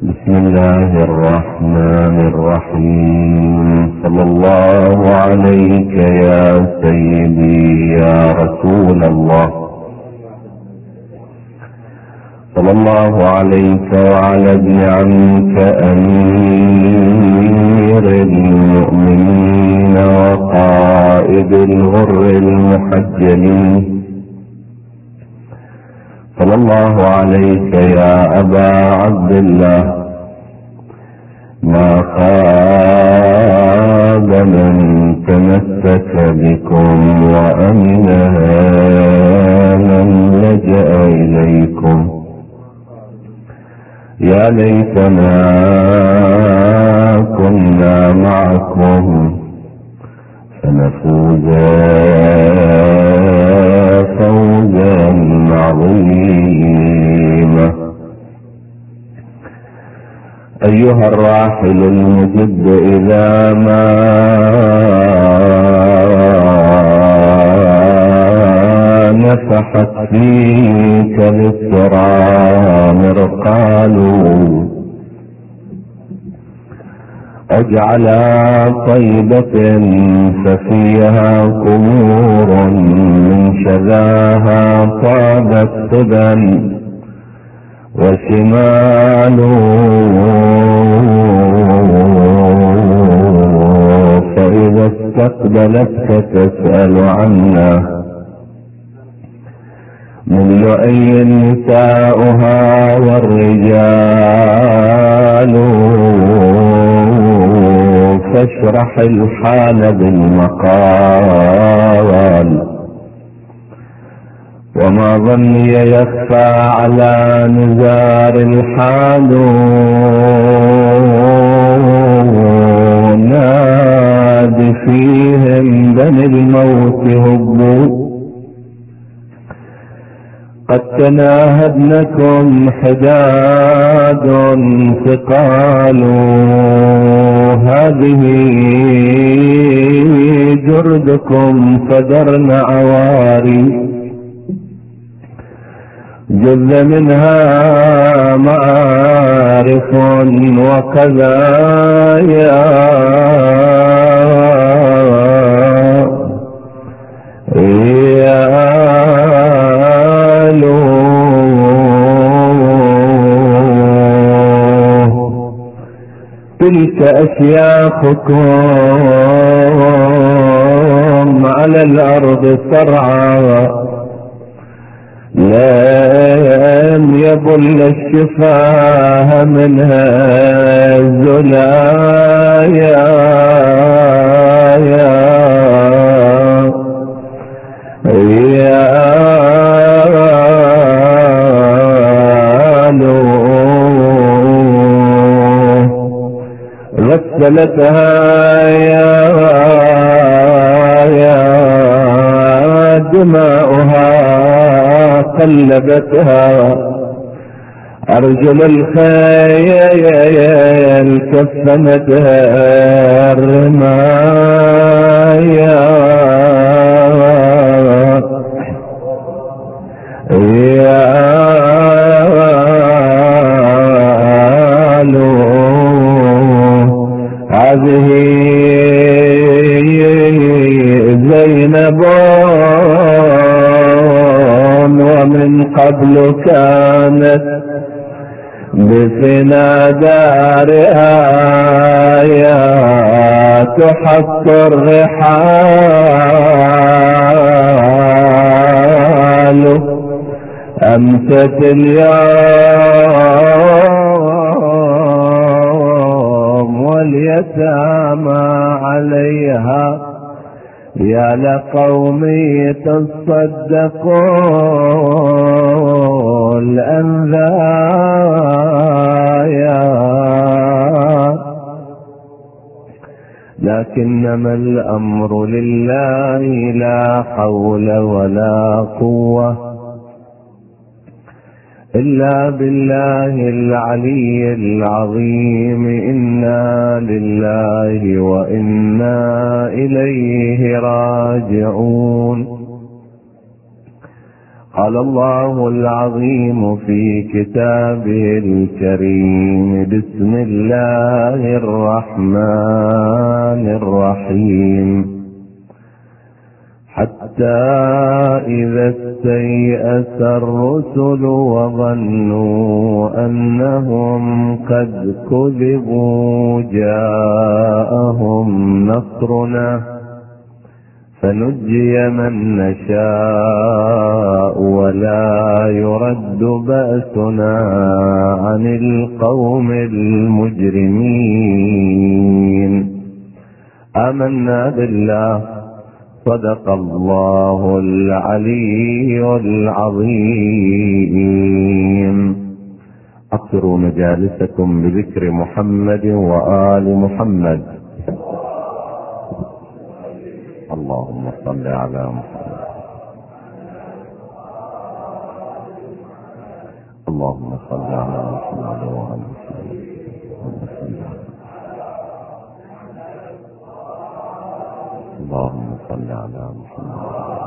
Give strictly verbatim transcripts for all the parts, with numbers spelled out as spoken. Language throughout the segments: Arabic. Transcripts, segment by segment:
بسم الله الرحمن الرحيم. صلى الله عليك يا سيدي يا رسول الله، صلى الله عليك وعلى ابن عمك أمير المؤمنين وقائد الغر المحجلين، صلى الله عليك يا أبا عبد الله. ما خاب من تمسك بكم وأمنا من لجأ إليكم. يا ليتنا كنا معكم فنفوز فوزا عظيما. أيها الراحل المجد، إذا ما نفحت فيك بالثرى مرقال، اجعل طيبة ففيها قبور من شذاها طابت طبا وشمال، فإذا استقبلتك تسأل عنا من لؤي نساؤها والرجال، فاشرح الحال بالمقال. وما ظني يخفى على نزار الحال، نادي فيهم بني الموت هبوا، قد تناهدنكم حداد ثقال. هذه جردكم فدرن عواري، جل منها معارف وكذا يا تلك أشياخكم على الأرض سرعى، لم يبل الشفاه منها الزلايا يا يا غسلتها يا يا دماؤها قلبتها، أرجل الخيل كفنتها الرمايا يا هذه زينب ومن قبل كانت بفنا دارها يا تحط الرحال، أمست اليوم واليتامى عليها، يا لقومي تصدقوا الأنذايا، لكنما الأمر لله لا حول ولا قوة إلا بالله العلي العظيم. إنا لله وإنا إليه راجعون. قال الله العظيم في كتابه الكريم: بسم الله الرحمن الرحيم. حتى إذا استيأس الرسل وظنوا أنهم قد كذبوا جاءهم نصرنا فنجي من نشاء ولا يرد بأسنا عن القوم المجرمين. آمنا بالله. صدق الله العلي العظيم. أقصروا مجالسكم بذكر محمد وآل محمد. اللهم صل على محمد. اللهم صل على محمد وآل محمد. اللهم صل على محمد.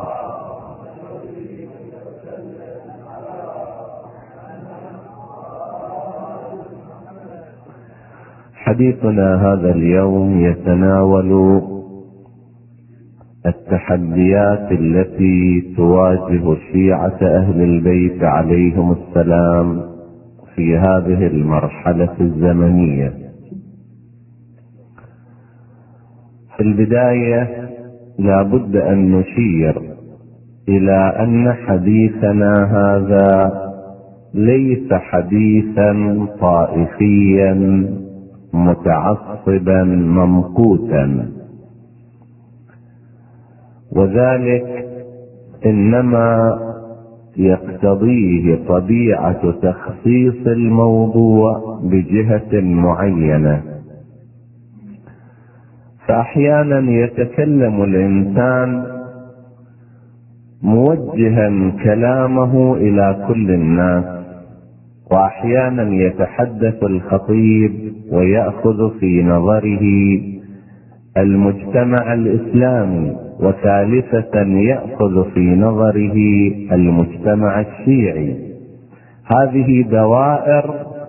حديثنا هذا اليوم يتناول التحديات التي تواجه شيعة أهل البيت عليهم السلام في هذه المرحلة الزمنية. في البداية لا بد أن نشير إلى أن حديثنا هذا ليس حديثا طائفيا متعصبا ممقوتا، وذلك إنما يقتضيه طبيعة تخصيص الموضوع بجهة معينة. فأحيانا يتكلم الإنسان موجها كلامه إلى كل الناس، وأحيانا يتحدث الخطيب ويأخذ في نظره المجتمع الإسلامي، وثالثة يأخذ في نظره المجتمع الشيعي. هذه دوائر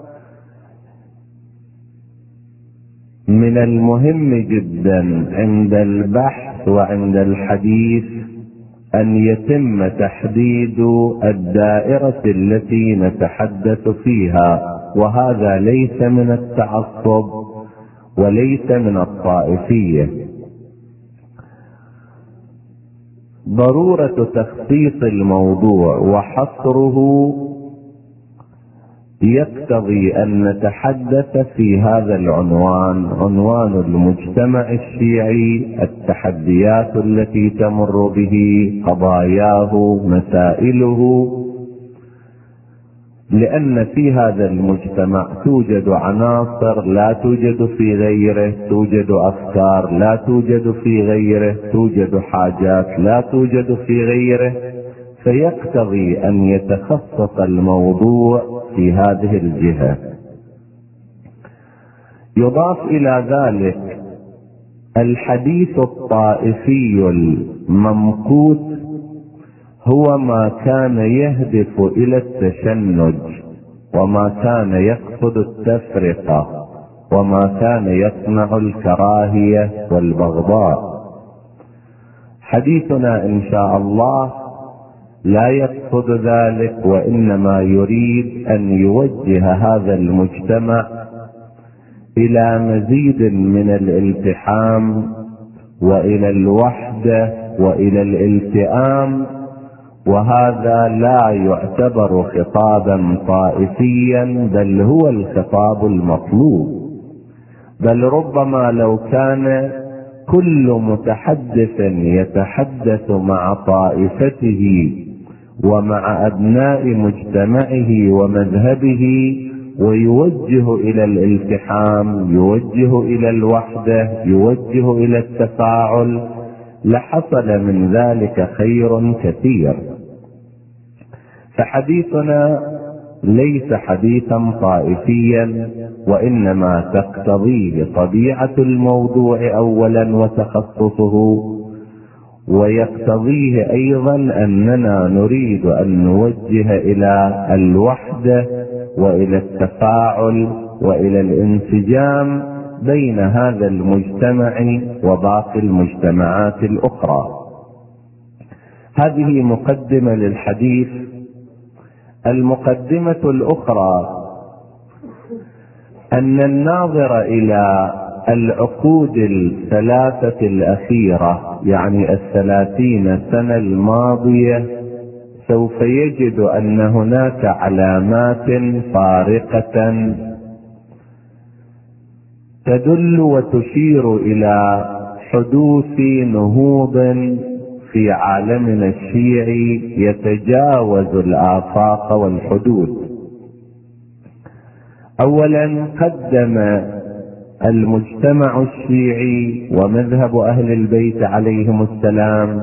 من المهم جدا عند البحث وعند الحديث أن يتم تحديد الدائرة التي نتحدث فيها، وهذا ليس من التعصب وليس من الطائفية. ضرورة تخصيص الموضوع وحصره يقتضي أن نتحدث في هذا العنوان، عنوان المجتمع الشيعي، التحديات التي تمر به، قضاياه، مسائله، لأن في هذا المجتمع توجد عناصر لا توجد في غيره، توجد أفكار لا توجد في غيره، توجد حاجات لا توجد في غيره، فيقتضي أن يتخصص الموضوع في هذه الجهة. يضاف إلى ذلك الحديث الطائفي الممقوت هو ما كان يهدف إلى التشنج، وما كان يقصد التفرقة، وما كان يصنع الكراهية والبغضاء. حديثنا إن شاء الله لا يقصد ذلك، وإنما يريد أن يوجه هذا المجتمع إلى مزيد من الالتحام وإلى الوحدة وإلى الالتئام، وهذا لا يعتبر خطابا طائفيا، بل هو الخطاب المطلوب. بل ربما لو كان كل متحدث يتحدث مع طائفته ومع أبناء مجتمعه ومذهبه ويوجه إلى الالتحام، يوجه إلى الوحدة، يوجه إلى التفاعل، لحصل من ذلك خير كثير. فحديثنا ليس حديثا طائفيا، وإنما تقتضيه طبيعة الموضوع أولا وتخصصه، ويقتضيه أيضا أننا نريد أن نوجه إلى الوحدة وإلى التفاعل وإلى الانسجام بين هذا المجتمع وباقي المجتمعات الأخرى. هذه مقدمة للحديث. المقدمة الأخرى أن الناظر إلى العقود الثلاثة الأخيرة، يعني الثلاثين سنة الماضية، سوف يجد أن هناك علامات فارقة تدل وتشير إلى حدوث نهوض في عالمنا الشيعي يتجاوز الآفاق والحدود. أولا، قدم المجتمع الشيعي ومذهب أهل البيت عليهم السلام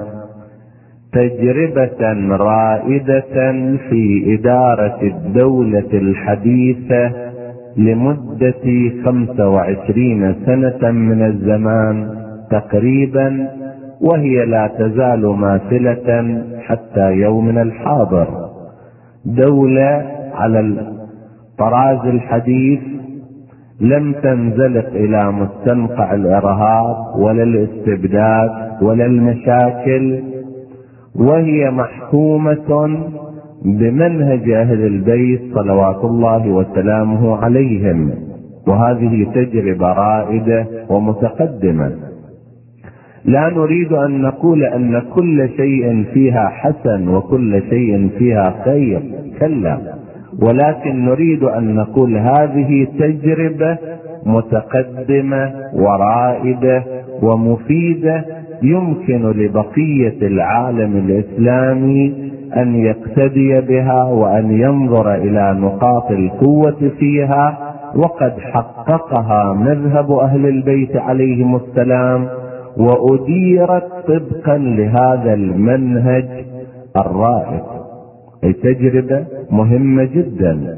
تجربة رائدة في إدارة الدولة الحديثة لمدة خمسة وعشرين سنة من الزمان تقريبا، وهي لا تزال ماثلة حتى يومنا الحاضر. دولة على الطراز الحديث لم تنزلق إلى مستنقع الإرهاب ولا الاستبداد ولا المشاكل، وهي محكومة بمنهج أهل البيت صلوات الله وسلامه عليهم، وهذه تجربة رائدة ومتقدمة. لا نريد أن نقول أن كل شيء فيها حسن وكل شيء فيها خير، كلا، ولكن نريد أن نقول هذه تجربة متقدمة ورائدة ومفيدة يمكن لبقية العالم الإسلامي أن يقتدي بها وأن ينظر إلى نقاط القوة فيها، وقد حققها مذهب أهل البيت عليهم السلام وأديرت طبقا لهذا المنهج الرائد. أي تجربة مهمة جدا.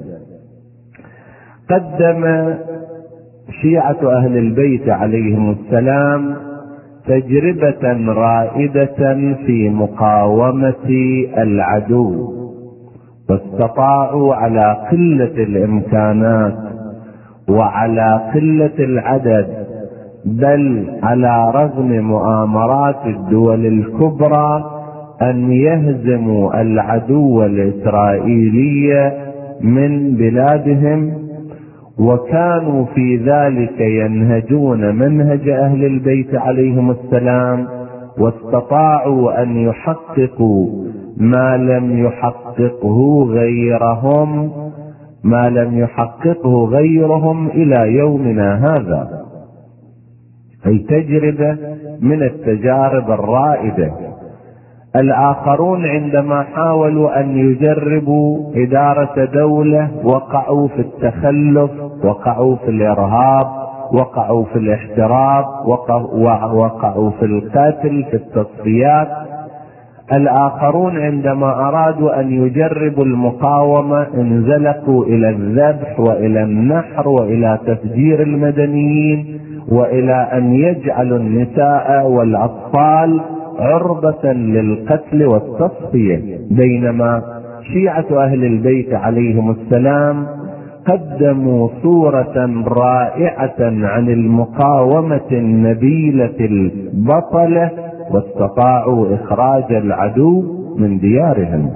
قدم شيعة أهل البيت عليهم السلام تجربة رائدة في مقاومة العدو، واستطاعوا على قلة الإمكانات وعلى قلة العدد، بل على رغم مؤامرات الدول الكبرى، أن يهزموا العدو الإسرائيلي من بلادهم، وكانوا في ذلك ينهجون منهج أهل البيت عليهم السلام، واستطاعوا أن يحققوا ما لم يحققه غيرهم ما لم يحققه غيرهم إلى يومنا هذا. أي تجربة من التجارب الرائدة. الآخرون عندما حاولوا أن يجربوا إدارة دولة وقعوا في التخلف، وقعوا في الإرهاب، وقعوا في الاحتراب، وقعوا في القتل، في التصفيات. الآخرون عندما أرادوا أن يجربوا المقاومة انزلقوا إلى الذبح وإلى النحر وإلى تفجير المدنيين وإلى أن يجعلوا النساء والأطفال عرضة للقتل والتصفية. بينما شيعة أهل البيت عليهم السلام قدموا صورة رائعة عن المقاومة النبيلة البطلة، واستطاعوا إخراج العدو من ديارهم.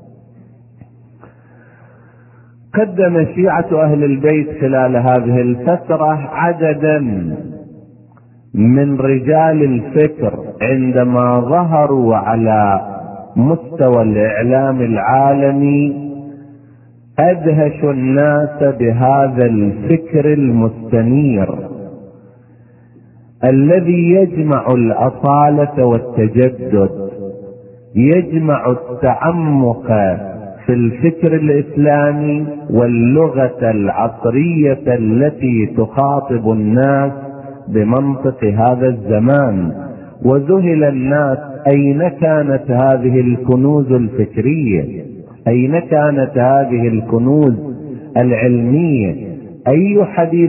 قدم شيعة أهل البيت خلال هذه الفترة عددا من رجال الفكر عندما ظهروا على مستوى الإعلام العالمي أدهشوا الناس بهذا الفكر المستنير الذي يجمع الأصالة والتجدد، يجمع التعمق في الفكر الإسلامي واللغة العصرية التي تخاطب الناس بمنطق هذا الزمان. وذهل الناس أين كانت هذه الكنوز الفكرية، أين كانت هذه الكنوز العلمية، أي حديث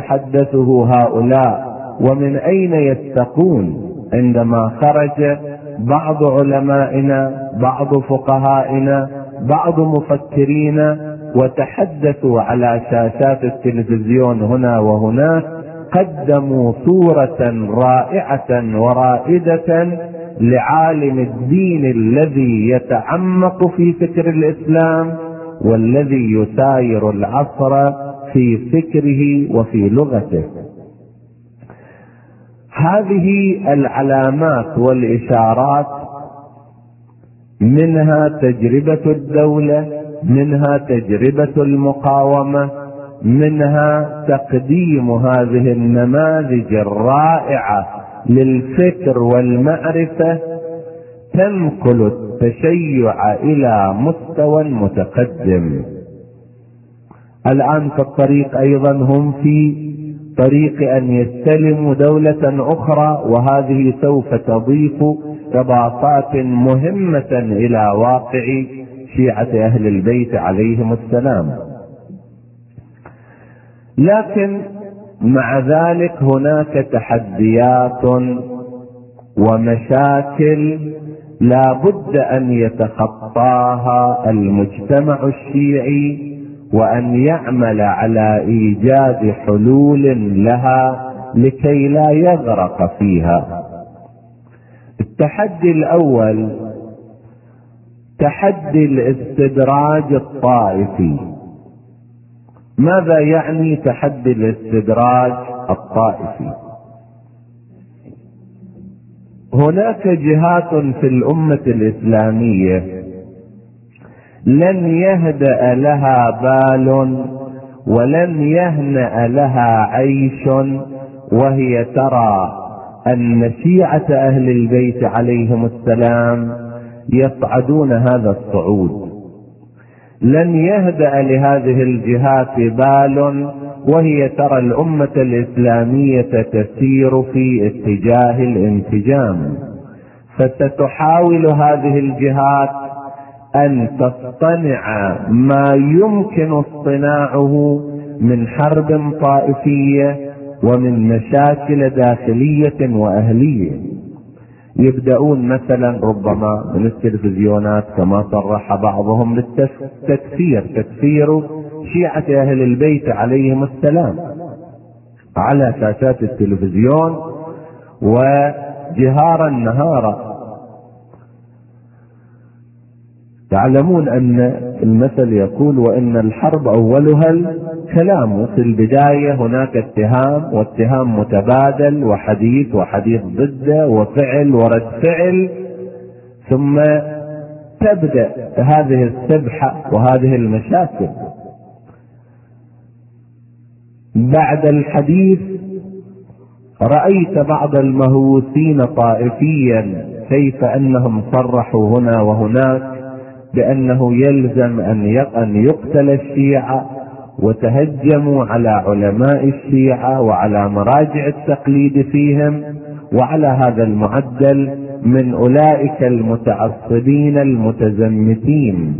يتحدثه هؤلاء ومن أين يستقون عندما خرج بعض علمائنا، بعض فقهائنا، بعض مفكرينا، وتحدثوا على شاشات التلفزيون هنا وهناك، قدموا صورة رائعة ورائدة لعالم الدين الذي يتعمق في فكر الإسلام والذي يساير العصر في فكره وفي لغته. هذه العلامات والإشارات منها تجربة الدولة، منها تجربة المقاومة، منها تقديم هذه النماذج الرائعة للفكر والمعرفة تنقل التشيع إلى مستوى متقدم. الآن في الطريق أيضا هم في طريق أن يستلموا دولة أخرى، وهذه سوف تضيف إضافات مهمة إلى واقع شيعة أهل البيت عليهم السلام. لكن مع ذلك هناك تحديات ومشاكل لا بد أن يتخطاها المجتمع الشيعي، وأن يعمل على إيجاد حلول لها لكي لا يغرق فيها. التحدي الأول تحدي الاستدراج الطائفي. ماذا يعني تحدي الاستدراج الطائفي؟ هناك جهات في الأمة الإسلامية لن يهدأ لها بال ولن يهنأ لها عيش وهي ترى أن شيعة أهل البيت عليهم السلام يصعدون هذا الصعود. لن يهدأ لهذه الجهات بال وهي ترى الأمة الإسلامية تسير في اتجاه الانسجام، فستحاول هذه الجهات أن تصطنع ما يمكن اصطناعه من حرب طائفية ومن مشاكل داخلية وأهلية. يبدأون مثلا ربما من التلفزيونات كما صرح بعضهم بالتكفير، تكفير شيعة أهل البيت عليهم السلام على شاشات التلفزيون وجهارا نهارا. تعلمون أن المثل يقول وإن الحرب أولها الكلام. في البداية هناك اتهام، واتهام متبادل، وحديث وحديث ضده، وفعل ورد فعل، ثم تبدأ هذه السبحة وهذه المشاكل. بعد الحديث رأيت بعض المهووسين طائفيا كيف أنهم صرحوا هنا وهناك بأنه يلزم أن يقتل الشيعة، وتهجموا على علماء الشيعة وعلى مراجع التقليد فيهم، وعلى هذا المعدل من أولئك المتعصبين المتزمتين.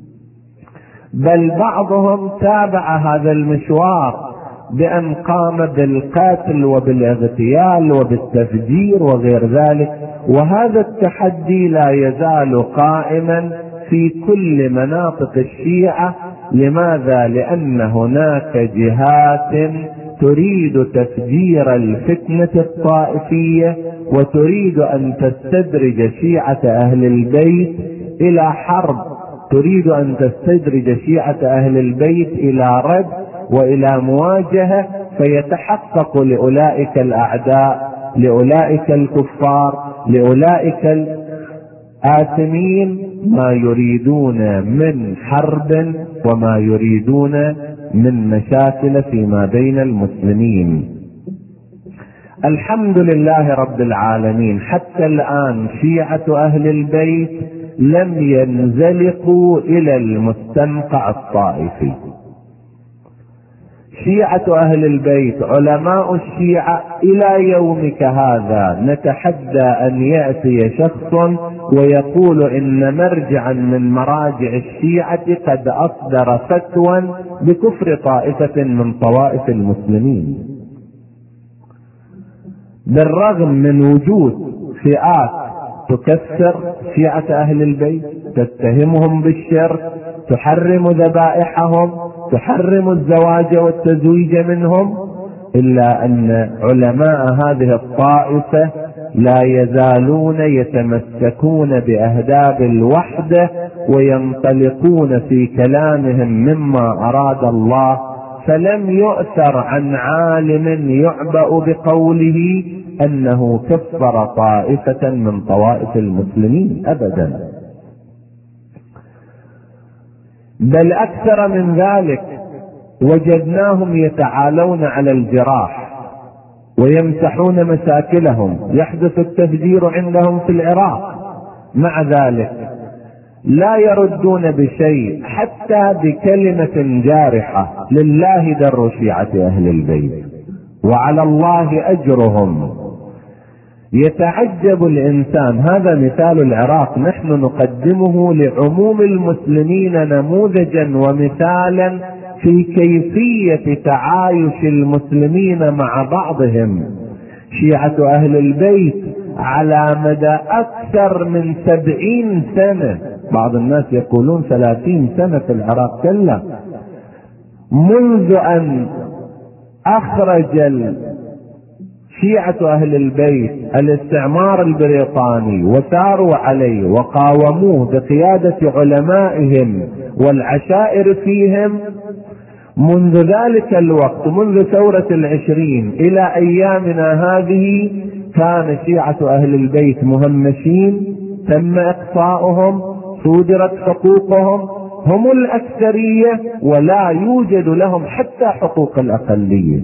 بل بعضهم تابع هذا المشوار بأن قام بالقتل وبالاغتيال وبالتفجير وغير ذلك. وهذا التحدي لا يزال قائما في كل مناطق الشيعة. لماذا؟ لأن هناك جهات تريد تفجير الفتنة الطائفية، وتريد أن تستدرج شيعة أهل البيت إلى حرب، تريد أن تستدرج شيعة أهل البيت إلى رد وإلى مواجهة، فيتحقق لأولئك الأعداء، لأولئك الكفار، لأولئك الآثمين ما يريدون من حرب وما يريدون من مشاكل فيما بين المسلمين. الحمد لله رب العالمين، حتى الآن شيعة أهل البيت لم ينزلقوا إلى المستنقع الطائفي. شيعة أهل البيت، علماء الشيعة إلى يومك هذا نتحدى أن يأتي شخص ويقول إن مرجعا من مراجع الشيعة قد أصدر فتوى بكفر طائفة من طوائف المسلمين، بالرغم من وجود فئات تكفر شيعة أهل البيت، تتهمهم بالشرك، تحرم ذبائحهم، تحرم الزواج والتزويج منهم. إلا أن علماء هذه الطائفة لا يزالون يتمسكون بأهداب الوحدة وينطلقون في كلامهم مما أراد الله، فلم يؤثر عن عالم يعبأ بقوله أنه كفر طائفة من طوائف المسلمين أبدا، بل أكثر من ذلك وجدناهم يتعالون على الجراح ويمسحون مساكلهم، يحدث التفجير عندهم في العراق، مع ذلك لا يردون بشيء حتى بكلمة جارحة. لله در شيعة أهل البيت وعلى الله أجرهم. يتعجب الإنسان، هذا مثال العراق، نحن نقدمه لعموم المسلمين نموذجا ومثالا في كيفية تعايش المسلمين مع بعضهم. شيعة أهل البيت على مدى أكثر من سبعين سنة، بعض الناس يقولون ثلاثين سنة في العراق، كلا منذ أن أخرج شيعة أهل البيت الاستعمار البريطاني وثاروا عليه وقاوموه بقيادة علمائهم والعشائر فيهم، منذ ذلك الوقت، منذ ثورة العشرين إلى أيامنا هذه، كان شيعة أهل البيت مهمشين، تم إقصاؤهم، صودرت حقوقهم، هم الأكثرية ولا يوجد لهم حتى حقوق الأقلية.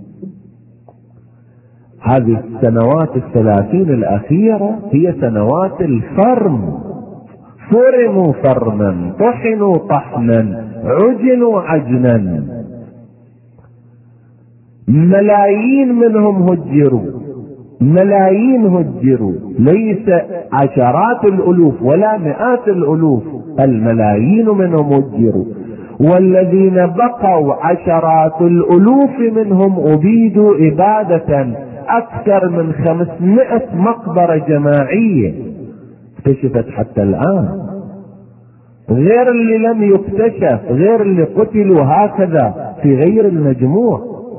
هذه السنوات الثلاثين الأخيرة هي سنوات الفرم، فرموا فرما، طحنوا طحنا، عجنوا عجنا، ملايين منهم هجروا، ملايين هجروا، ليس عشرات الألوف ولا مئات الألوف، الملايين منهم هجروا، والذين بقوا عشرات الألوف منهم أبيدوا إبادة، أكثر من خمسمائة مقبرة جماعية اكتشفت حتى الآن، غير اللي لم يكتشف، غير اللي قتلوا هكذا في غير المجموع.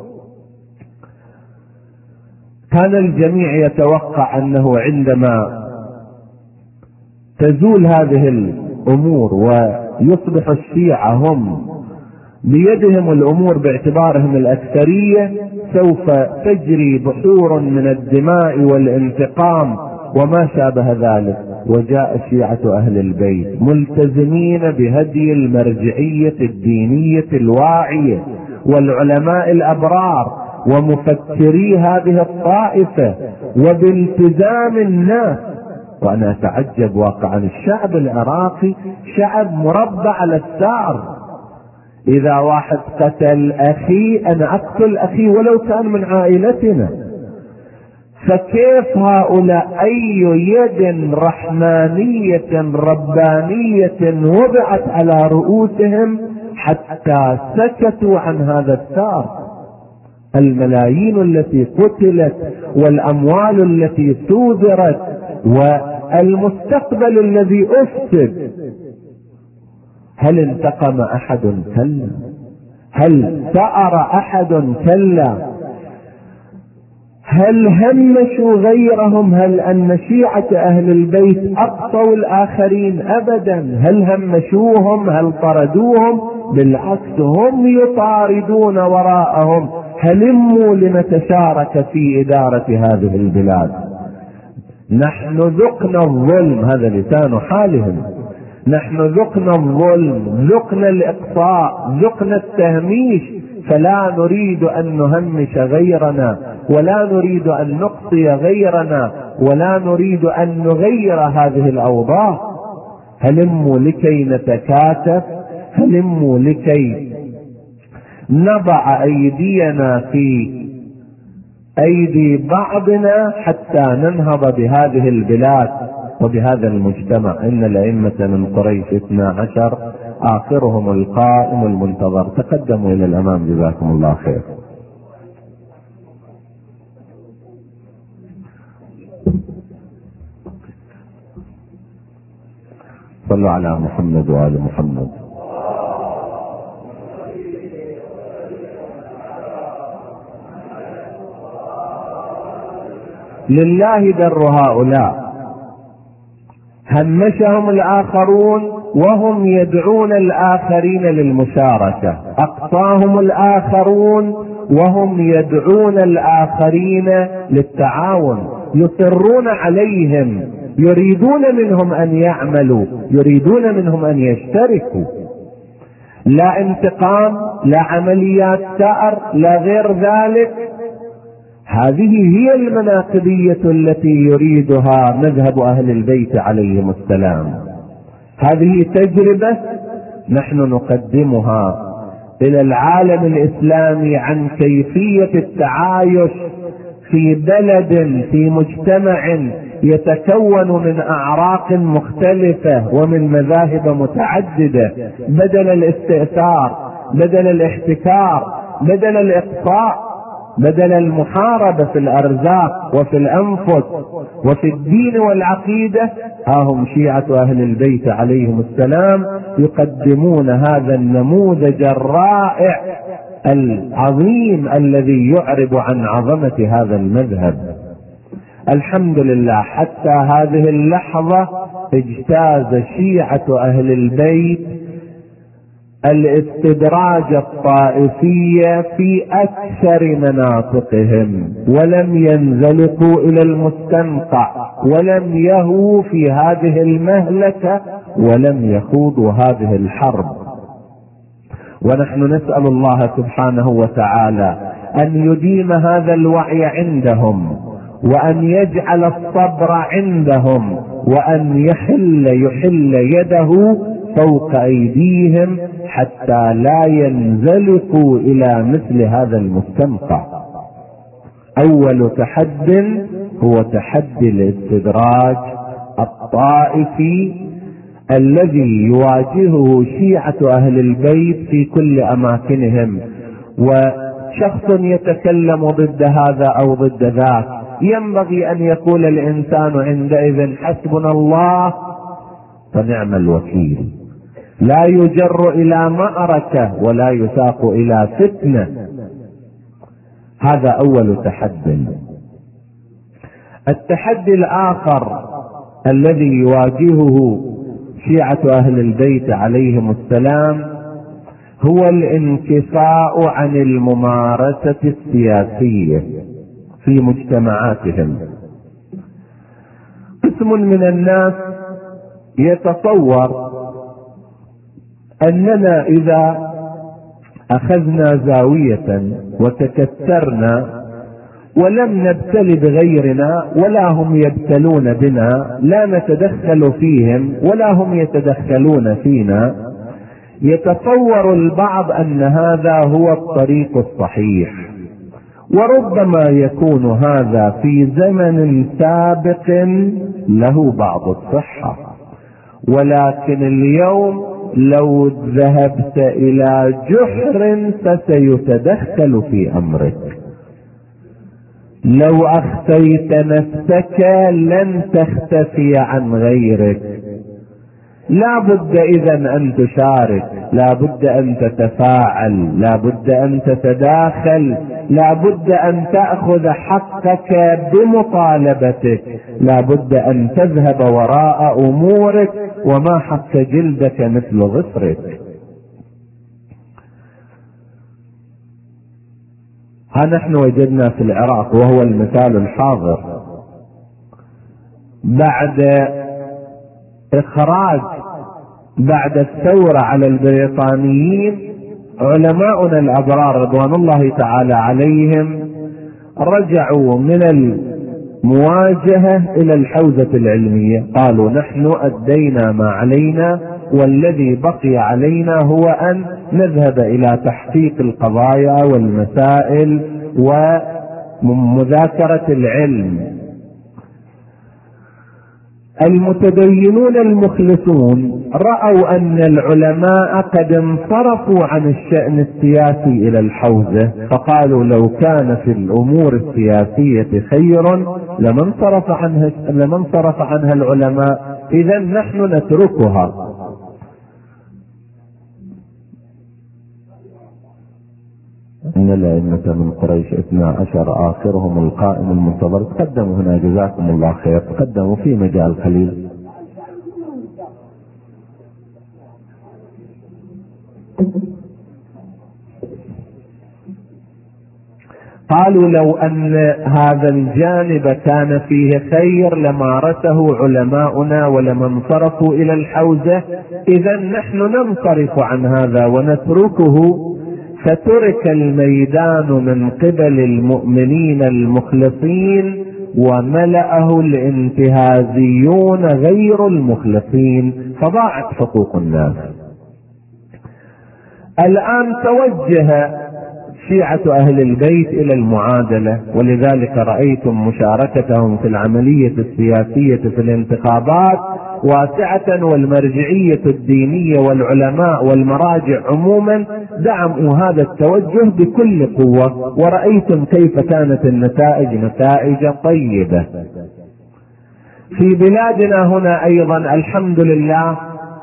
كان الجميع يتوقع أنه عندما تزول هذه الأمور ويصبح الشيعة هم بيدهم الأمور باعتبارهم الأكثرية، سوف تجري بحور من الدماء والانتقام وما شابه ذلك. وجاء شيعة أهل البيت ملتزمين بهدي المرجعية الدينية الواعية والعلماء الأبرار ومفكري هذه الطائفة وبالتزام الناس. وأنا أتعجب واقعا، الشعب العراقي شعب مربع على الثار. إذا واحد قتل أخي أنا أقتل أخي ولو كان من عائلتنا، فكيف هؤلاء أي يد رحمانية ربانية وضعت على رؤوسهم حتى سكتوا عن هذا الثار؟ الملايين التي قتلت والأموال التي صودرت والمستقبل الذي أفسد، هل انتقم أحد؟ كلا. هل ثأر أحد؟ كلا. هل همشوا غيرهم؟ هل أن شيعة أهل البيت أقصوا الآخرين؟ أبدا. هل همشوهم؟ هل طردوهم؟ بالعكس، هم يطاردون وراءهم. هلموا لنتشارك في إدارة هذه البلاد. نحن ذقنا الظلم، هذا لسان حالهم، نحن ذقنا الظلم، ذقنا الإقصاء، ذقنا التهميش، فلا نريد أن نهمش غيرنا، ولا نريد أن نقصي غيرنا، ولا نريد أن نغير هذه الأوضاع. هلموا لكي نتكاتف، هلموا لكي نضع أيدينا في أيدي بعضنا حتى ننهض بهذه البلاد وبهذا المجتمع. إن الأئمة من قريش اثنى عشر، آخرهم القائم المنتظر. تقدموا إلى الأمام جزاكم الله خير. صلوا على محمد وآل محمد. لله در هؤلاء، همشهم الآخرون وهم يدعون الآخرين للمشاركة، أقصاهم الآخرون وهم يدعون الآخرين للتعاون، يصرون عليهم، يريدون منهم أن يعملوا، يريدون منهم أن يشتركوا. لا انتقام، لا عمليات ثأر، لا غير ذلك. هذه هي المناقبية التي يريدها مذهب أهل البيت عليهم السلام. هذه تجربة نحن نقدمها إلى العالم الإسلامي عن كيفية التعايش في بلد، في مجتمع يتكون من أعراق مختلفة ومن مذاهب متعددة، بدل الاستئثار، بدل الاحتكار، بدل الإقصاء، بدل المحاربة في الأرزاق وفي الأنفس وفي الدين والعقيدة. ها هم شيعة أهل البيت عليهم السلام يقدمون هذا النموذج الرائع العظيم الذي يعرب عن عظمة هذا المذهب. الحمد لله حتى هذه اللحظة اجتاز شيعة أهل البيت الاستدراج الطائفية في أكثر مناطقهم، ولم ينزلقوا إلى المستنقع، ولم يهووا في هذه المهلكة، ولم يخوضوا هذه الحرب. ونحن نسأل الله سبحانه وتعالى أن يديم هذا الوعي عندهم، وأن يجعل الصبر عندهم، وأن يحل يحل يده فوق أيديهم حتى لا ينزلقوا إلى مثل هذا المستنقع. أول تحد هو تحدي الاستدراج الطائفي الذي يواجهه شيعة أهل البيت في كل أماكنهم. وشخص يتكلم ضد هذا أو ضد ذاك ينبغي أن يقول الإنسان عندئذ حسبنا الله ونعم الوكيل، لا يجر إلى معركة ولا يساق إلى فتنة. هذا أول تحدي. التحدي الآخر الذي يواجهه شيعة أهل البيت عليهم السلام هو الانكفاء عن الممارسة السياسية في مجتمعاتهم. قسم من الناس يتصور أننا إذا أخذنا زاوية وتكثرنا ولم نبتل بغيرنا ولا هم يبتلون بنا، لا نتدخل فيهم ولا هم يتدخلون فينا، يتصور البعض أن هذا هو الطريق الصحيح. وربما يكون هذا في زمن سابق له بعض الصحة، ولكن اليوم لو ذهبت إلى جحر فسيتدخل في أمرك، لو أخفيت نفسك لن تختفي عن غيرك. لا بد إذن أن تشارك، لا بد أن تتفاعل، لا بد أن تتداخل، لا بد أن تأخذ حقك بمطالبتك، لا بد أن تذهب وراء أمورك، وما حق جلدك مثل غفرك. ها نحن وجدنا في العراق وهو المثال الحاضر بعد إخراج بعد الثورة على البريطانيين، علماؤنا الأبرار رضوان الله تعالى عليهم رجعوا من المواجهة إلى الحوزة العلمية، قالوا نحن أدينا ما علينا، والذي بقي علينا هو أن نذهب إلى تحقيق القضايا والمسائل ومذاكرة العلم. المتدينون المخلصون رأوا أن العلماء قد انصرفوا عن الشأن السياسي إلى الحوزة، فقالوا لو كان في الأمور السياسية خير لما انصرف عنها, لما انصرف عنها العلماء، إذا نحن نتركها. إن الأئمة من قريش اثنا عشر آخرهم القائم المنتظر تقدموا هنا جزاكم الله خير، تقدموا في مجال قليل. قالوا لو أن هذا الجانب كان فيه خير لمارسه علماؤنا ولما انصرفوا إلى الحوزة، إذا نحن ننصرف عن هذا ونتركه. فترك الميدان من قبل المؤمنين المخلصين وملأه الانتهازيون غير المخلصين، فضاعت حقوق الناس. الآن توجه شيعة أهل البيت إلى المعادلة، ولذلك رأيتم مشاركتهم في العملية السياسية في الانتخابات واسعة، والمرجعية الدينية والعلماء والمراجع عموما دعموا هذا التوجه بكل قوة، ورأيتم كيف كانت النتائج نتائج طيبة. في بلادنا هنا أيضا الحمد لله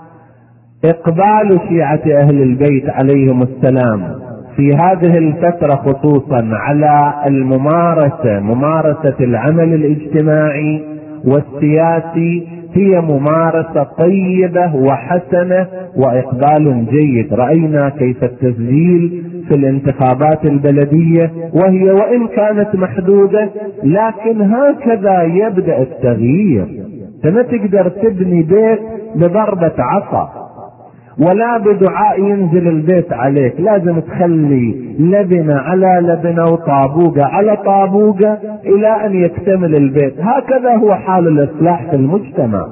إقبال شيعة أهل البيت عليهم السلام في هذه الفترة خصوصا على الممارسة ممارسة العمل الاجتماعي والسياسي هي ممارسة طيبة وحسنة وإقبال جيد. رأينا كيف التسجيل في الانتخابات البلدية وهي وإن كانت محدودة لكن هكذا يبدأ التغيير. فما تقدر تبني بيت بضربة عصا ولا بدعاء ينزل البيت عليك، لازم تخلي لبنة على لبنة وطابوقة على طابوقة إلى أن يكتمل البيت. هكذا هو حال الإصلاح في المجتمع،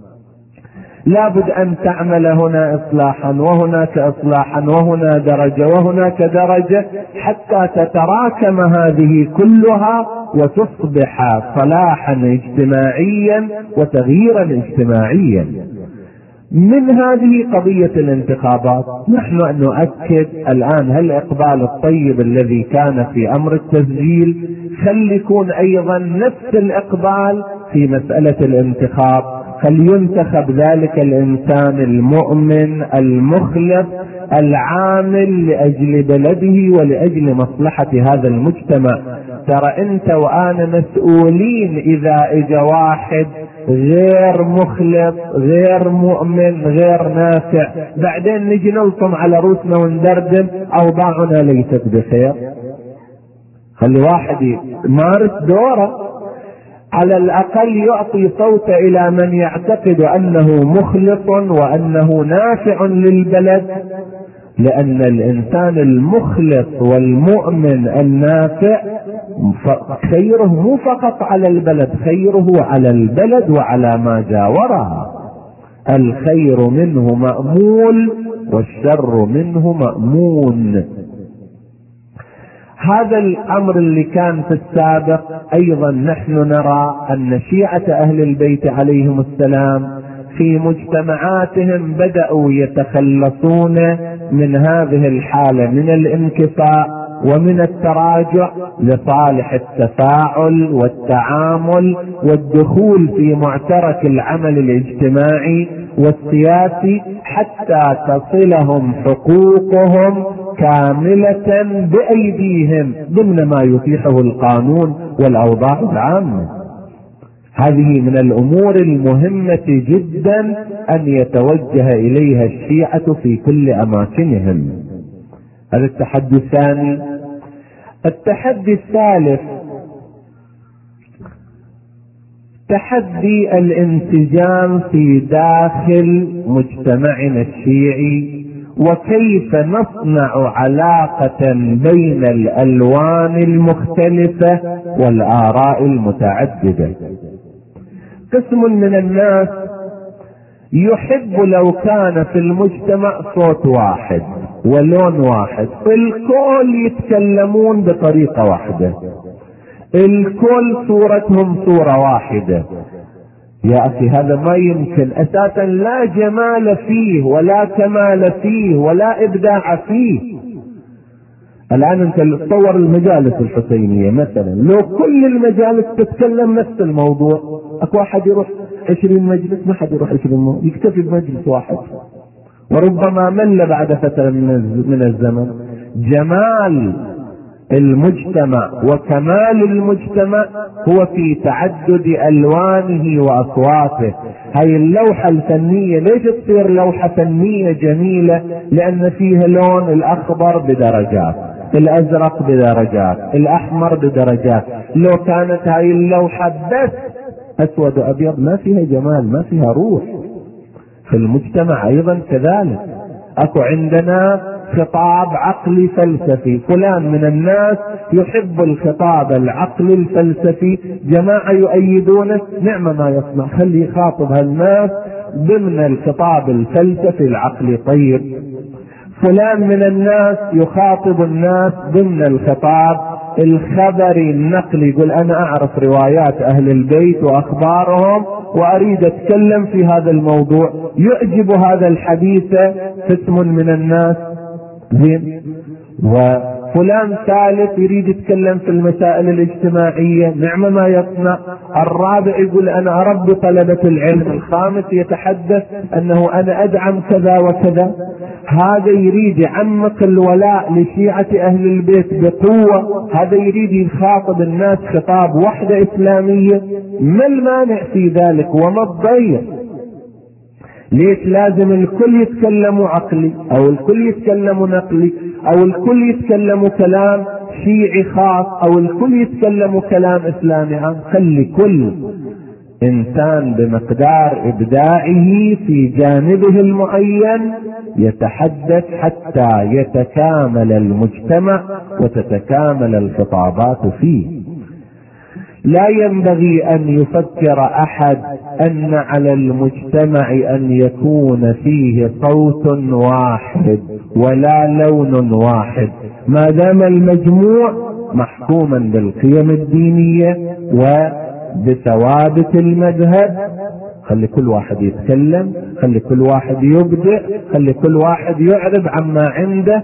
لابد أن تعمل هنا إصلاحا وهناك إصلاحا وهنا درجة وهناك درجة حتى تتراكم هذه كلها وتصبح صلاحا اجتماعيا وتغييرا اجتماعيا. من هذه قضية الانتخابات نحن أن نؤكد الآن هالإقبال الطيب الذي كان في أمر التسجيل خل يكون أيضا نفس الإقبال في مسألة الانتخاب، خل ينتخب ذلك الإنسان المؤمن المخلص العامل لأجل بلده ولأجل مصلحة هذا المجتمع. ترى أنت وأنا مسؤولين إذا إجا واحد غير مخلص غير مؤمن غير نافع بعدين نجي نلطم على روسنا وندردم أوضاعنا ليست بخير. خلي واحد يمارس دوره، على الأقل يعطي صوت إلى من يعتقد أنه مخلص وأنه نافع للبلد، لأن الإنسان المخلص والمؤمن النافع خيره مو فقط على البلد، خيره على البلد وعلى ما جاورها. الخير منه مأمول والشر منه مأمون. هذا الأمر اللي كان في السابق أيضا نحن نرى أن شيعة أهل البيت عليهم السلام في مجتمعاتهم بدأوا يتخلصون من هذه الحالة من الانكفاء ومن التراجع لصالح التفاعل والتعامل والدخول في معترك العمل الاجتماعي والسياسي حتى تصلهم حقوقهم كاملة بأيديهم ضمن ما يتيحه القانون والأوضاع العامة. هذه من الأمور المهمة جدا أن يتوجه إليها الشيعة في كل أماكنهم. هذا التحدي الثاني. التحدي الثالث تحدي الانسجام في داخل مجتمعنا الشيعي، وكيف نصنع علاقة بين الألوان المختلفة والآراء المتعددة. قسم من الناس يحب لو كان في المجتمع صوت واحد ولون واحد، الكل يتكلمون بطريقة واحدة، الكل صورتهم صورة واحدة. يا أخي هذا ما يمكن أساسا، لا جمال فيه ولا كمال فيه ولا إبداع فيه. الآن أنت تصور المجالس الحسينية مثلا، لو كل المجالس تتكلم نفس الموضوع، أكو واحد يروح عشرين مجلس، ما حد يروح عشرين مجلس، يكتفي بمجلس واحد وربما مل بعد فترة من الزمن. جمال المجتمع وكمال المجتمع هو في تعدد ألوانه وأصواته. هاي اللوحة الفنية ليش تصير لوحة فنية جميلة؟ لأن فيها لون الأخضر بدرجات، الأزرق بدرجات، الأحمر بدرجات. لو كانت هاي اللوحة بس أسود وأبيض ما فيها جمال، ما فيها روح. في المجتمع أيضا كذلك، أكو عندنا خطاب عقلي فلسفي، فلان من الناس يحب الخطاب العقلي الفلسفي، جماعة يؤيدونه، نعم ما يصنع، خلي يخاطب هالناس ضمن الخطاب الفلسفي العقلي. طيب فلان من الناس يخاطب الناس ضمن الخطاب الخبري النقلي، يقول أنا أعرف روايات أهل البيت وأخبارهم وأريد أتكلم في هذا الموضوع، يعجب هذا الحديث قسم من الناس. زين. وفلان ثالث يريد يتكلم في المسائل الاجتماعية، نعم ما يصنع. الرابع يقول أنا أربي طلبة العلم. الخامس يتحدث أنه أنا أدعم كذا وكذا. هذا يريد يعمق الولاء لشيعة أهل البيت بقوة، هذا يريد يخاطب الناس خطاب وحدة إسلامية. ما المانع في ذلك وما الضير؟ ليش لازم الكل يتكلموا عقلي أو الكل يتكلموا نقلي أو الكل يتكلموا كلام شيعي خاص أو الكل يتكلموا كلام إسلامي عام؟ خلي كل إنسان بمقدار إبداعه في جانبه المعين يتحدث حتى يتكامل المجتمع وتتكامل الخطابات فيه. لا ينبغي أن يفكر أحد أن على المجتمع أن يكون فيه صوت واحد ولا لون واحد، ما دام المجموع محكوما بالقيم الدينية وبثوابت المذهب. خلي كل واحد يتكلم، خلي كل واحد يبدع، خلي كل واحد يعرض عما عنده،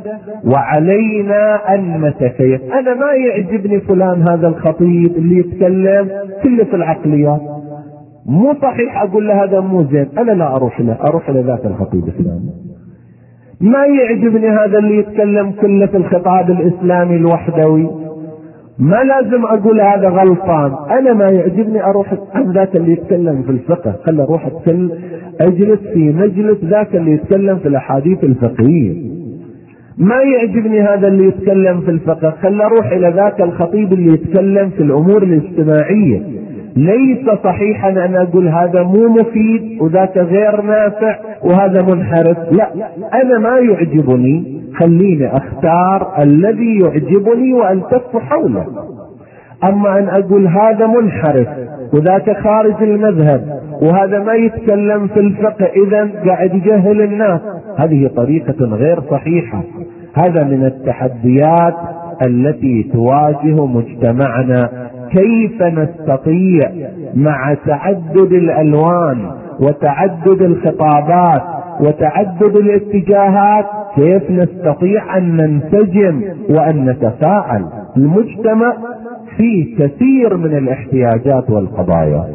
وعلينا أن نتكيف. أنا ما يعجبني فلان هذا الخطيب اللي يتكلم كله في العقليات، مو صحيح أقول له هذا مو زين، أنا لا أروح له، أروح لذاك الخطيب الإسلامي. ما يعجبني هذا اللي يتكلم كله في الخطاب الإسلامي الوحدوي، ما لازم أقول هذا غلطان. أنا ما يعجبني أروح عن ذاك اللي يتكلم في الفقه، خلي أروح أتكلم أجلس في مجلس ذاك اللي يتكلم في الأحاديث الفقهية. ما يعجبني هذا اللي يتكلم في الفقه، خلي أروح إلى ذاك الخطيب اللي يتكلم في الأمور الاجتماعية. ليس صحيحا أن أقول هذا مو مفيد وذاك غير نافع وهذا منحرف، لا، أنا ما يعجبني خليني أختار الذي يعجبني وألتف حوله. أما أن أقول هذا منحرف وذاك خارج المذهب وهذا ما يتكلم في الفقه إذن قاعد يجهل الناس، هذه طريقة غير صحيحة. هذا من التحديات التي تواجه مجتمعنا. كيف نستطيع مع تعدد الألوان وتعدد الخطابات وتعدد الاتجاهات كيف نستطيع أن ننسجم وأن نتفاعل؟ المجتمع فيه كثير من الاحتياجات والقضايا.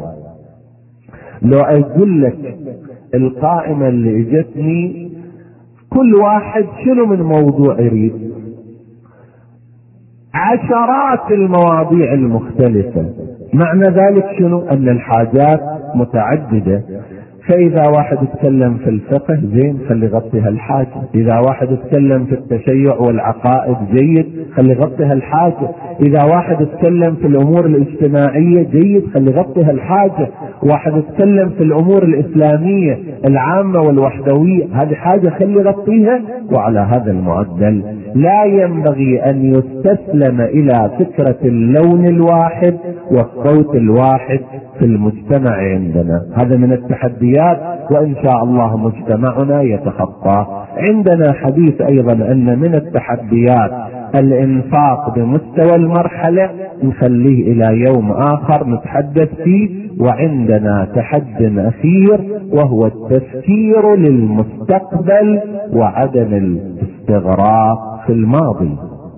لو أقول لك القائمة اللي اجتني كل واحد شنو من موضوع يريد، عشرات المواضيع المختلفة، معنى ذلك شنو؟ أن الحاجات متعددة. فإذا واحد يتكلم في الفقه زين خلي يغطي هالحاجة، إذا واحد يتكلم في التشيع والعقائد جيد خلي يغطي هالحاجة، إذا واحد يتكلم في الأمور الاجتماعية جيد خلي يغطي هالحاجة، واحد يتكلم في الأمور الإسلامية العامة والوحدوية هذه حاجة خلي يغطيها. وعلى هذا المعدل لا ينبغي أن يستسلم إلى فكرة اللون الواحد والصوت الواحد في المجتمع عندنا. هذا من التحديات، وإن شاء الله مجتمعنا يتخطى. عندنا حديث أيضا أن من التحديات الإنفاق بمستوى المرحلة، نخليه إلى يوم آخر نتحدث فيه. وعندنا تحد أخير وهو التفكير للمستقبل وعدم الاستغراق في الماضي.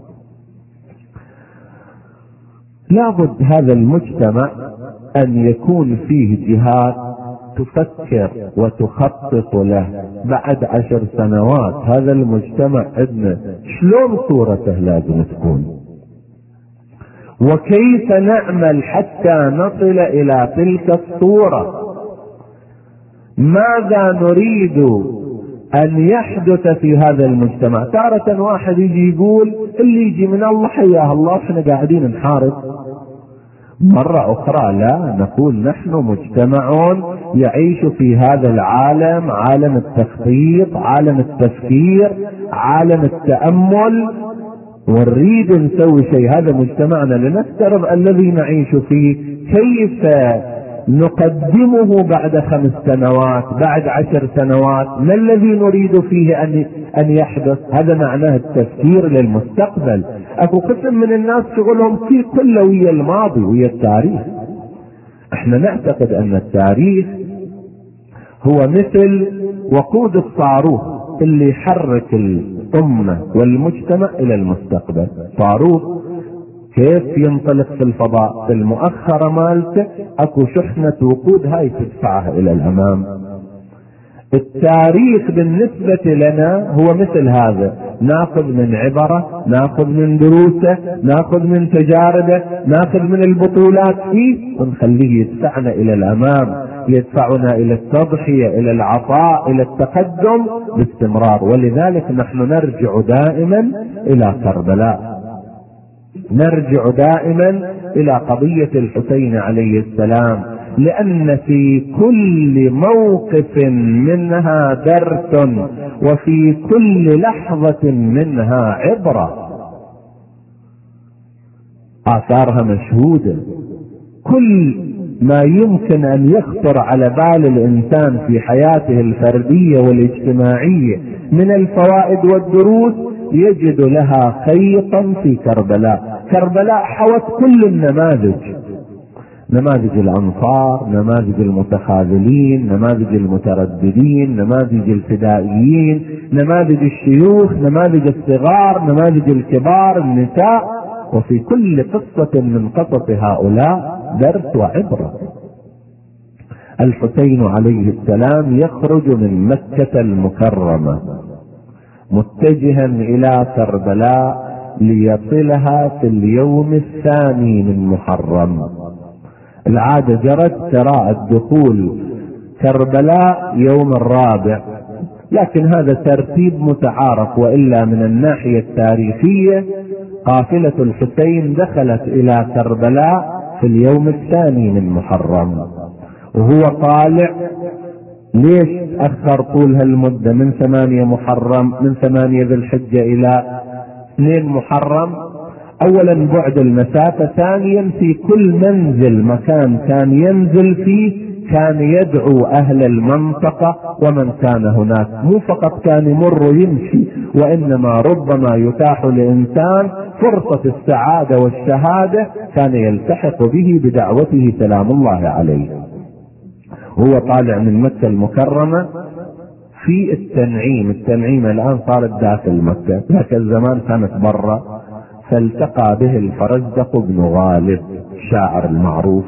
لابد هذا المجتمع أن يكون فيه جهات تفكر وتخطط له بعد عشر سنوات. هذا المجتمع عندنا شلون صورته لازم تكون؟ وكيف نعمل حتى نصل إلى تلك الصورة؟ ماذا نريد أن يحدث في هذا المجتمع؟ تارة واحد يجي يقول اللي يجي من الله حياه الله، احنا قاعدين نحارب. مرة أخرى لا، نقول نحن مجتمع يعيش في هذا العالم، عالم التخطيط، عالم التفكير، عالم التأمل، ونريد نسوي شيء. هذا مجتمعنا، لنفترض الذي نعيش فيه كيف نقدمه بعد خمس سنوات، بعد عشر سنوات، ما الذي نريد فيه أن أن يحدث؟ هذا معناه التفكير للمستقبل. أكو قسم من الناس شغلهم في كله ويا الماضي ويا التاريخ. احنا نعتقد أن التاريخ هو مثل وقود الصاروخ اللي يحرك الأمة والمجتمع إلى المستقبل. صاروخ كيف ينطلق في الفضاء؟ في المؤخرة مالته اكو شحنة وقود، هاي تدفعها الى الامام. التاريخ بالنسبة لنا هو مثل هذا، ناخذ من عبره، ناخذ من دروسه، ناخذ من تجاربه، ناخذ من البطولات فيه ونخليه يدفعنا الى الامام، يدفعنا الى التضحية، الى العطاء، الى التقدم باستمرار. ولذلك نحن نرجع دائما الى كربلاء، نرجع دائما الى قضية الحسين عليه السلام، لان في كل موقف منها درس، وفي كل لحظة منها عبرة، آثارها مشهودة. كل ما يمكن ان يخطر على بال الانسان في حياته الفردية والاجتماعية من الفوائد والدروس يجد لها خيطا في كربلاء. كربلاء حوت كل النماذج، نماذج الأنصار، نماذج المتخاذلين، نماذج المترددين، نماذج الفدائيين، نماذج الشيوخ، نماذج الصغار، نماذج الكبار، النساء. وفي كل قصة من قصص هؤلاء درس وعبرة. الحسين عليه السلام يخرج من مكة المكرمة متجها إلى كربلاء ليصلها في اليوم الثاني من محرم. العادة جرت ترى الدخول كربلاء يوم الرابع، لكن هذا ترتيب متعارف، وإلا من الناحية التاريخية قافلة الحسين دخلت إلى كربلاء في اليوم الثاني من محرم، وهو طالع. ليش أخر طول هالمدة من ثمانية محرم، من ثمانية ذي الحجة إلى اثنين محرم؟ اولا بعد المسافة، ثانيا في كل منزل مكان كان ينزل فيه كان يدعو اهل المنطقة ومن كان هناك، مو فقط كان يمر ويمشي، وانما ربما يتاح لانسان فرصة السعادة والشهادة كان يلتحق به بدعوته سلام الله عليه. هو طالع من مكة المكرمة في التنعيم، التنعيم الآن صارت داخل مكة، لكن زمان كانت برا. فالتقى به الفرزدق بن غالب الشاعر المعروف،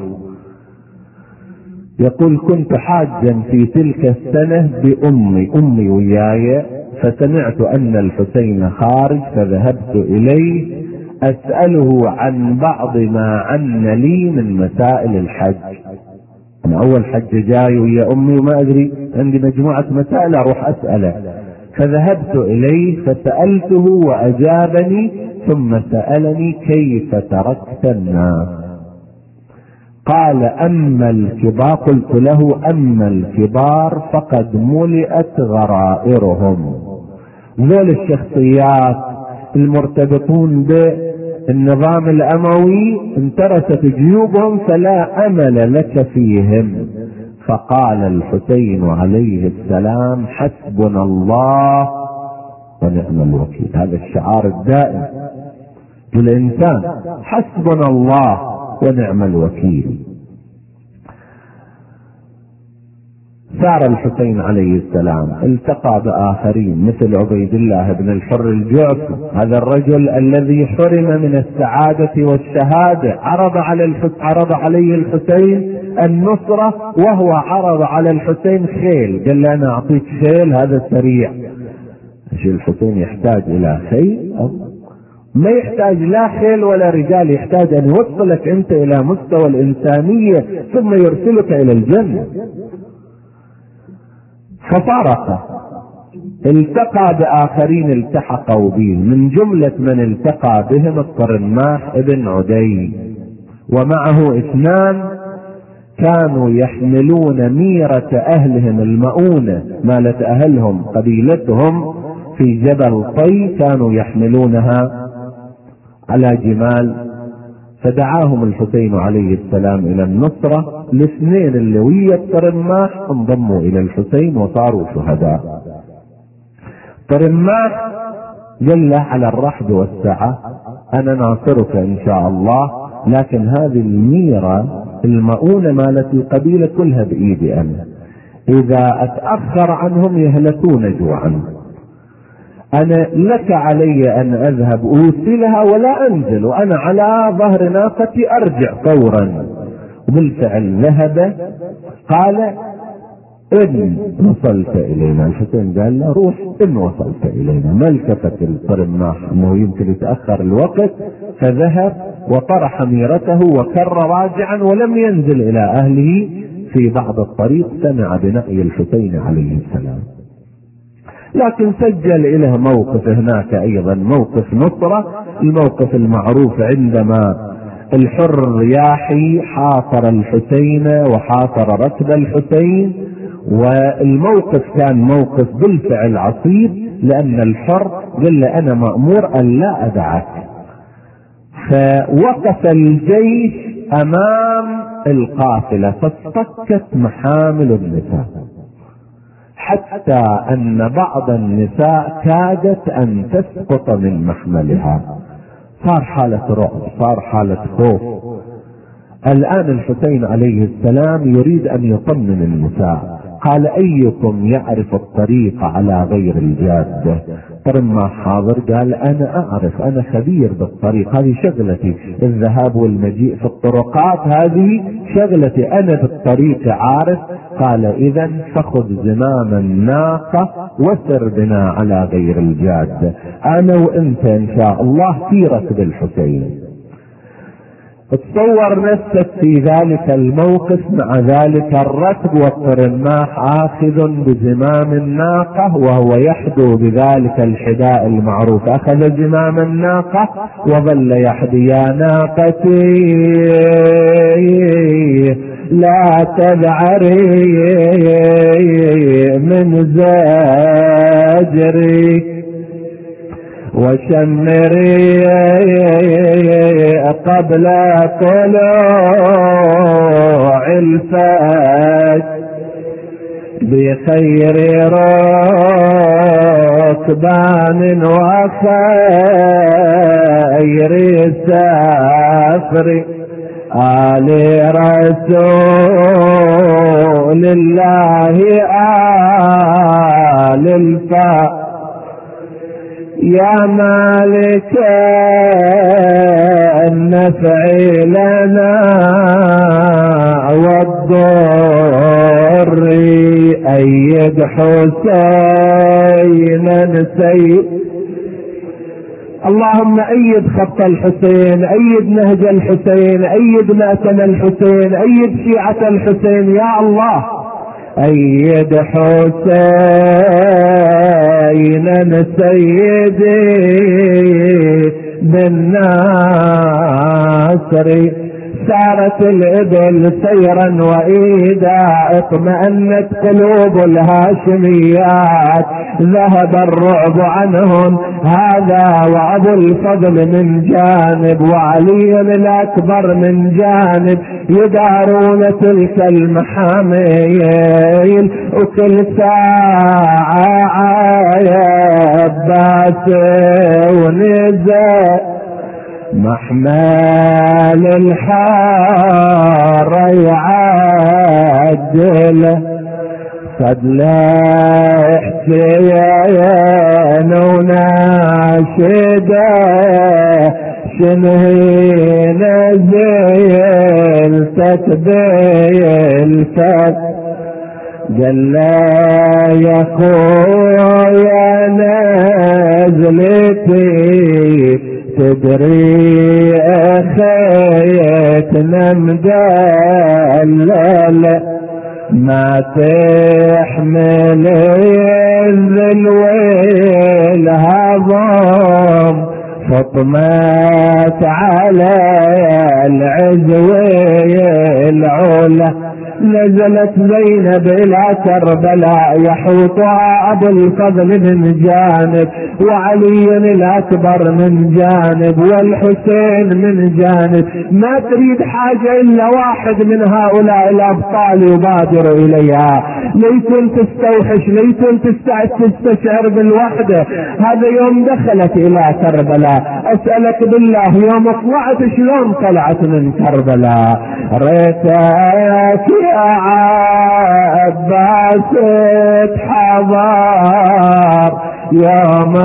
يقول كنت حاجا في تلك السنة بأمي، أمي وياي، فسمعت أن الحسين خارج فذهبت إليه أسأله عن بعض ما عن لي من مسائل الحج. أنا أول حج جاي ويا أمي وما أدري، عندي مجموعة مسائل أروح أسأله. فذهبت إليه فسألته وأجابني، ثم سألني كيف تركت الناس. قال أما الكبار، قلت له أما الكبار فقد ملئت غرائرهم. ذول الشخصيات المرتبطون بالنظام الأموي انترست جيوبهم فلا أمل لك فيهم. فقال الحسين عليه السلام حسبنا الله ونعم الوكيل. هذا الشعار الدائم للإنسان، حسبنا الله ونعم الوكيل. سار الحسين عليه السلام، التقى بآخرين مثل عبيد الله بن الحر الجعفي، هذا الرجل الذي حرم من السعادة والشهادة، عرض على الحسين عرض عليه الحسين النصرة، وهو عرض على الحسين خيل، قال له أنا أعطيك خيل هذا سريع. الحسين يحتاج إلى خيل؟ ما يحتاج لا خيل ولا رجال، يحتاج أن يوصلك أنت إلى مستوى الإنسانية ثم يرسلك إلى الجنة. ففارق، التقى بآخرين التحقوا به، من جملة من التقى بهم الطرماح ابن عدي، ومعه اثنان كانوا يحملون ميرة أهلهم المؤونة، مالت أهلهم قبيلتهم في جبل طي، كانوا يحملونها على جمال، فدعاهم الحسين عليه السلام إلى النصرة. الاثنين اللي ويا الطرماح انضموا إلى الحسين وصاروا شهداء. طرماح قال له على الرحب والسعة أنا ناصرك إن شاء الله، لكن هذه الميرة المؤونة مالت القبيلة كلها بإيدي أنا، إذا أتأخر عنهم يهلكون جوعا، أنا لك علي أن أذهب أوصلها ولا أنزل، وأنا على ظهر ناقتي أرجع فورا. وبالفعل ذهب. قال إن وصلت إلينا، الحسين قال له روح إن وصلت إلينا، ما التفت الطرماح أنه يمكن يتأخر الوقت، فذهب وطرح ميرته وكر راجعا ولم ينزل إلى أهله. في بعض الطريق سمع بنأي الحسين عليه السلام، لكن سجل إله موقف هناك أيضا، موقف نصرة، الموقف المعروف عندما الحر الرياحي حاصر الحسين وحاصر ركب الحسين، والموقف كان موقف بالفعل عصيب، لأن الحر قال له أنا مأمور أن لا أدعك. فوقف الجيش أمام القافلة فاصطكت محامل النساء، حتى أن بعض النساء كادت أن تسقط من محملها. صار حالة رعب، صار حالة خوف. الآن الحسين عليه السلام يريد أن يطمن النساء، قال أيكم يعرف الطريق على غير الجادة؟ طرماح حاضر، قال أنا أعرف، أنا خبير بالطريق، هذه شغلتي، الذهاب والمجيء في الطرقات هذه شغلتي، أنا في الطريق عارف. قال إذا فخذ زمام الناقة وسر بنا على غير الجادة، أنا وإنت إن شاء الله في ركب الحسين. تصور نفسك في ذلك الموقف مع ذلك الركب، والطرماح آخذ بزمام الناقة وهو يحدو بذلك الحداء المعروف، أخذ زمام الناقة وظل يحدي يا ناقتي لا تذعري من زاجري وشمري قبل طلوع الفجر بخير ركبان وخير سافر آل رسول الله آل الفجر يا مالك النفع لنا والضر أيد حسينا سيد، اللهم أيد خط الحسين، أيد نهج الحسين، أيد مأتم الحسين، أيد شيعة الحسين يا الله، أيد حسينا سيدي بالناصر. سارت الإبل سيرا وإذا اطمأنت قلوب الهاشميات، ذهب الرعب عنهم، هذا وأبو الفضل من جانب وعلي الأكبر من جانب يدارون تلك المحامل، وكل ساعة عباس ونزل محمال الحار يعدل قد لا احتيان وناشده شنهي نزل تتبيل فت قال لا يا خويا نزلتي تدري خيتنا مدلل ما تحمل الذل والهضم فطمت على العزوي العلا نزلت زينب إلى كربلاء يحوطها أبو الفضل من جانب وعلي الأكبر من جانب والحسين من جانب. ما تريد حاجة إلا واحد من هؤلاء الأبطال يبادر إليها. ليتن تستوحش ليتن تستشعر بالوحدة. هذا يوم دخلت إلى كربلاء. أسألك بالله يوم طلعت شلون طلعت من كربلاء؟ ريتك يا عباس تحضر يوم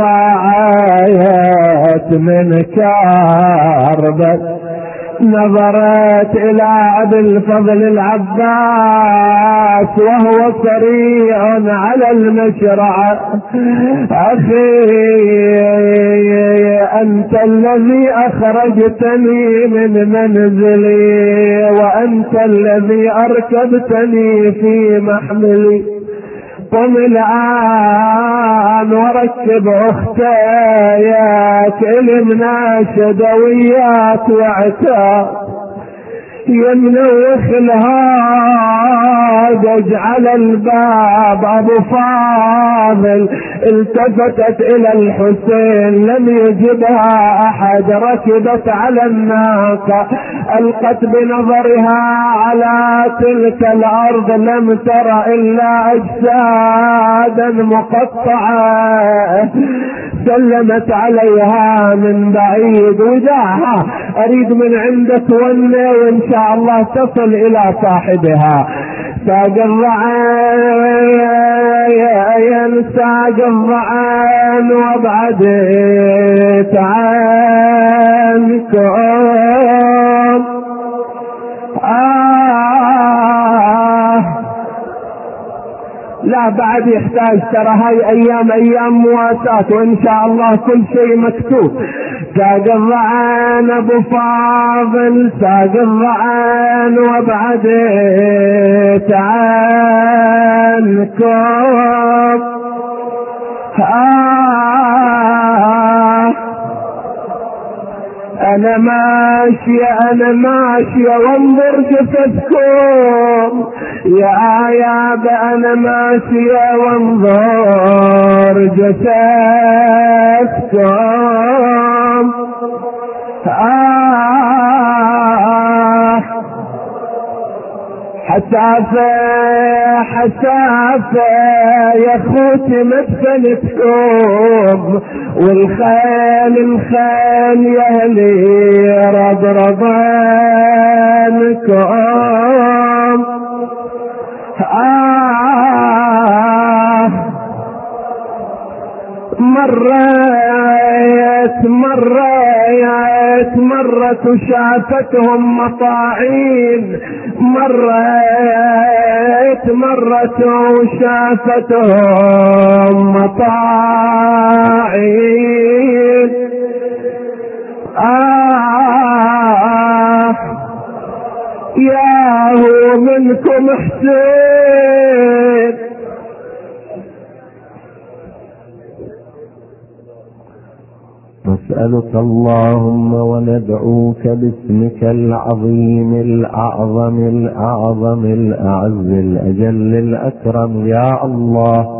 طلعت من كربلاء. نظرت إلى أبي الفضل العباس وهو سريع على المشرع. أخي أنت الذي أخرجتني من منزلي وأنت الذي أركبتني في محملي. قم الآن وركب أختاياك المناشد وياك وعتاك يمنوخ الهاد اجعل الباب. أبو فاضل التفتت إلى الحسين لم يجبها أحد. ركبت على الناقة ألقت بنظرها على تلك الأرض لم تر إلا أجسادا مقطعة. سلمت عليها من بعيد وداها أريد من عندك ونة وإن شاء الله تصل إلى صاحبها. ساق الضعان ساق الضعان وابعدت عنكم. آه لا بعد يحتاج ترى هاي أيام أيام مواساة وإن شاء الله كل شيء مكتوب. ساق الضعان أبو فاضل ساق الضعان وابعدت عنكم. آه أنا ماشية أنا ماشية وانظر جثثكم يا آياب. أنا ماشية وانظر جثثكم. آه حسافة حسافة يا خوتي مدفنتكم والخيل الخيل يهلي رضرضانكم. آه مريت مريت مرت وشافتهم مطاعين. مريت مرت وشافتهم مطاعين. آه ياهو منكم حسين. نسألك اللهم وندعوك باسمك العظيم الأعظم الأعظم الأعز الأجل الأكرم يا الله